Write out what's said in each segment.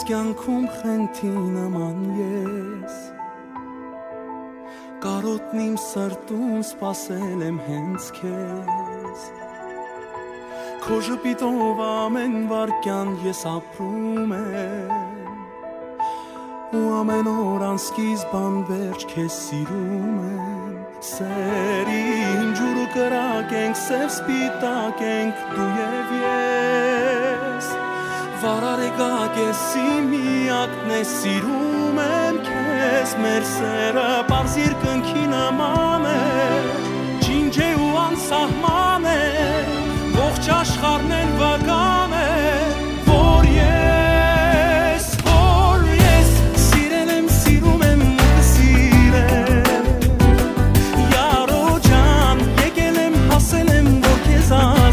կյանքում խենթի նման ես Կարոտն իմ սրտում սպասել եմ հենց քեզ Քո ժպիտով ամեն վարքյան ես ապրում եմ Ու ամեն օր անսկիզբան վերջ քեզ սիրում եմ Սերին ջուրը կրակ ենք, սև սպիտակ ենք դու և ես Վարարեգակ ես իմ միակն է սիրում եմ քեզ Մեր սերը պարզ երկնքի նման է Ջինջ է ու անսահման է Ողջ աշխարհն էլ վական է Որ ես սիրել եմ, սիրում եմ ու կսիրեմ Յարո ջան, եկել եմ, հասել եմ, որ քեզ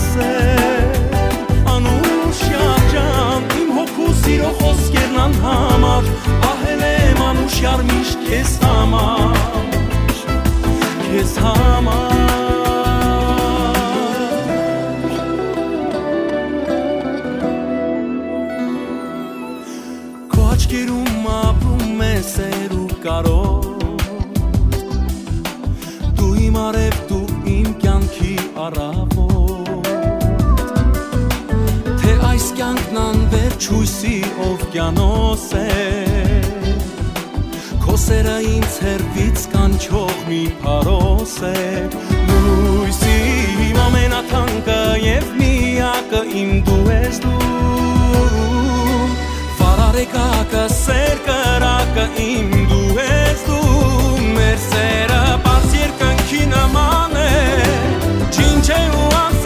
ասեմ Անուշյար ջան, իմ հոգու սիրո խոսքերն անհամար Պահել եմ անուշյար միշտ քեզ համար Քեզ համար Աչքերում ապրում է սեր ու կարոտ Դու իմ արև, դու իմ կյանքի առավոտ Թե այս կյանքն անվերջ հույսի օվկիանոս է Քո սերը ինձ հեռվից կանչող մի փարոս է Լույսի իմ ամենաթանկը և միակը իմ դու ես դու Վարարեգակը, սեր կրակը իմ դու ես դու Մեր սերը պարզ երկնքի նման է Ջինջ է ու անսահման